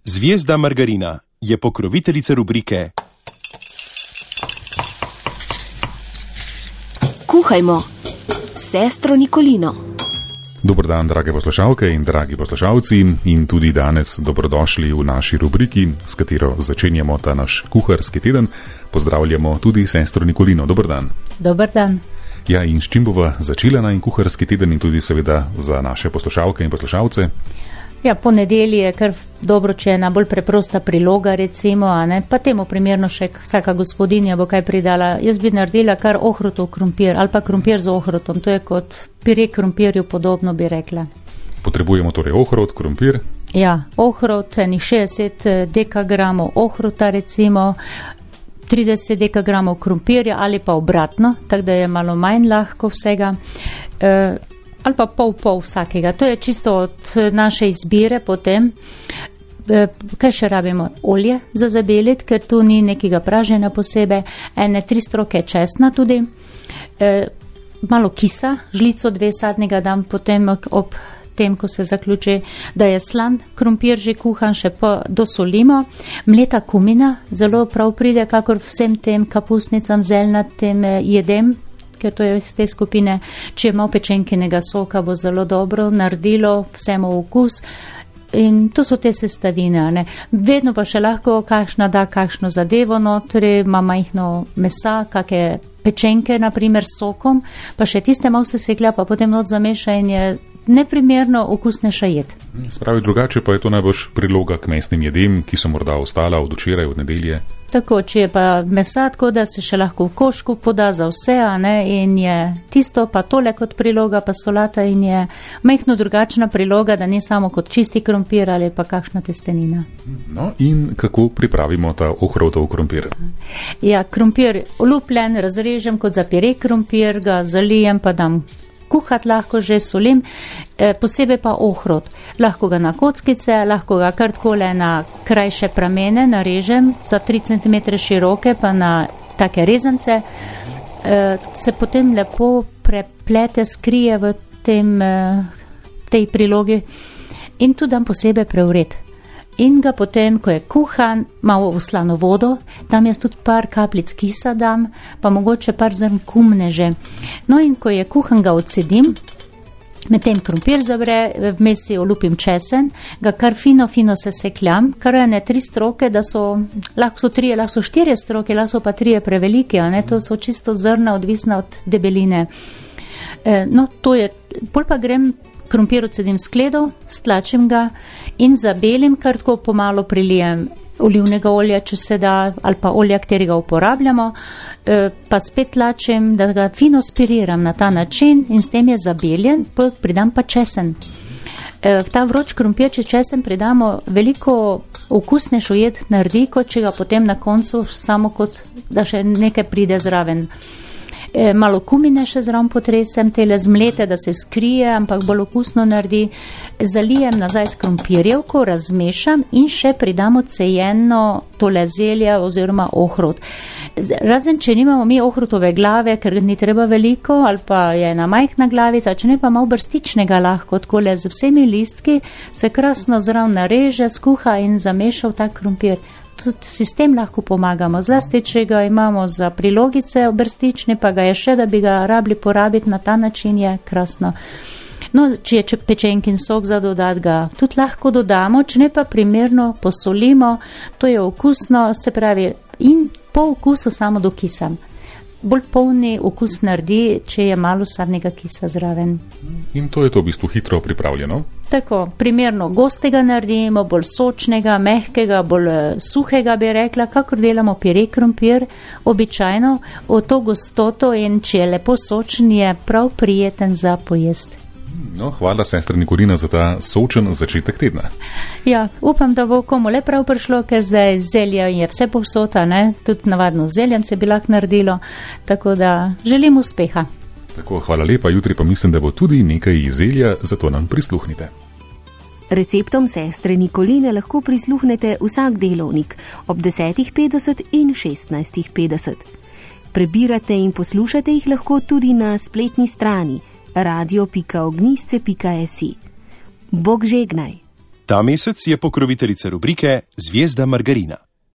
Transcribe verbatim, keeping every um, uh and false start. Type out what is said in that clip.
Zvezda Margarina je pokroviteljica rubrike Kuhajmo s sestro Nikolino. Dober dan, drage poslušalke in dragi poslušalci, in tudi danes dobrodošli v naši rubriki, s katero začenjamo ta naš kuharski teden. Pozdravljamo tudi sestro Nikolino. Dober dan. Dober dan. Ja, in s čim bova začela na en kuharski teden in tudi seveda za naše poslušalke in poslušalce? Ja, po nedelji je kar dobro, če je ena bolj preprosta priloga, recimo, a ne, pa temu primerno še vsaka gospodinja bo kaj pridala. Jaz bi naredila kar ohrutov krompir ali pa krompir z ohrutom, to je kot pire krompirju podobno, bi rekla. Potrebujemo torej ohrut, krompir? Ja, ohrut, enih šestdeset dekagramov ohruta, recimo, trideset dekagramov krompirja ali pa obratno, tako da je malo manj lahko vsega. E, ali pa pol pol vsakega. To je čisto od naše izbire potem. E, kaj še rabimo? Olje za zabeliti, ker tu ni nekega praženja posebej. Ene tri stroke česna tudi. E, malo kisa, žlico dve sadnega dam potem ob tem, ko se zaključi, da je slan krompir že kuhan, še pa dosolimo. Mleta kumina zelo prav pride, kakor vsem tem kapusnicam, zeljnatim jedem, ker to je iz te skupine. Če je malo pečenkinega soka, bo zelo dobro naredilo vsemu okus. In to so te sestavine, ne. Vedno pa še lahko kakšna da kakšno zadevo notri, ima majhno mesa, kakšne pečenke, naprimer s sokom, pa še tiste malo se seklja, pa potem not zameša in je neprimerno okusnejša jed. Spravi, drugače pa je to najbolj priloga k mesnim jedem, ki so morda ostala od včeraj, od nedelje. Tako, če je pa mesa, tako da se še lahko v košku poda za vse, a ne, in je tisto pa tole kot priloga, pa solata in je majhno drugačna priloga, da ni samo kot čisti krompir ali pa kakšna testenina. No, in kako pripravimo ta ohrutov krompir? Ja, krompir olupljen, razrežem kot za pire krompir, ga zalijem, pa dam kuhat, lahko že solim, e, posebej pa ohrut. Lahko ga na kockice, lahko ga kar takole na krajše pramene narežem, za tri centimetre široke, pa na take rezance. E, se potem lepo preplete, skrije v tem, e, tej prilogi in tu dam posebej preuret. In ga potem, ko je kuhan, malo v slano vodo, tam jaz tudi par kapljic kisa dam, pa mogoče par zrn kumne že. No in ko je kuhan, ga odsedim, medtem krompir zavre, vmes si olupim česen, ga kar fino, fino sesekljam, kar je ne tri stroke, da so, lahko so trije, lahko so štiri stroke, lahko so pa trije prevelike, a ne, to so čisto zrna, odvisna od debeline. E, no, to je, bolj pa grem, krompir odsedim skledo, stlačim ga in zabelim, kar tako pomalo prilijem olivnega olja, če se da, ali pa olja, katerega uporabljamo, pa spet tlačim, da ga fino spiriram na ta način in s tem je zabeljen, pridam pa česen. V ta vroč krompir, če česen pridamo, veliko okusnejšo jed naredi, kot če ga potem na koncu samo kot, da še nekaj pride zraven. E, malo kumine še zraven potresem, tele zmlete, da se skrije, ampak bolj okusno naredi. Zalijem nazaj s krompirjevko, razmešam in še pridamo cejeno tole zelje oziroma ohrut. Razen, če nimamo mi ohrutove glave, ker ni treba veliko, ali pa je ena majhna glavica, če ne pa malo brstičnega lahko, takole z vsemi listki se krasno zraven nareže, skuha in zameša v ta krompir. Tudi sistem lahko pomagamo, zlasti, če ga imamo za prilogice brstične, pa ga je še, da bi ga rabili porabiti na ta način, je krasno. No, če je pečenkin sok za dodat, ga tudi lahko dodamo, če ne pa primerno posolimo, to je okusno, se pravi, in po okusu samo dokisam. Bolj polni okus naredi, če je malo sadnega kisa zraven. In to je to v bistvu hitro pripravljeno? Tako, primerno gostega naredimo, bolj sočnega, mehkega, bolj suhega bi rekla, kakor delamo pire krompir, običajno v to gostoto in če je lepo sočen, je prav prijeten za pojest. No, hvala sestra Nikolina za ta sočen začetek tedna. Ja, upam, da bo komu le prav prišlo, ker zdaj zelje je vse povsota, ne, tudi navadno zeljem se bi lahko naredilo, tako da želim uspeha. Tako, hvala lepa, jutri pa mislim, da bo tudi nekaj iz zelja, zato nam prisluhnite. Receptom sestre Nikoline lahko prisluhnete vsak delovnik ob desetih petdeset in šestnajstih petdeset. Prebirate in poslušate jih lahko tudi na spletni strani radio pika ognjišče pika si. Bog žegnaj! Ta mesec je pokroviteljica rubrike Zvezda margarina.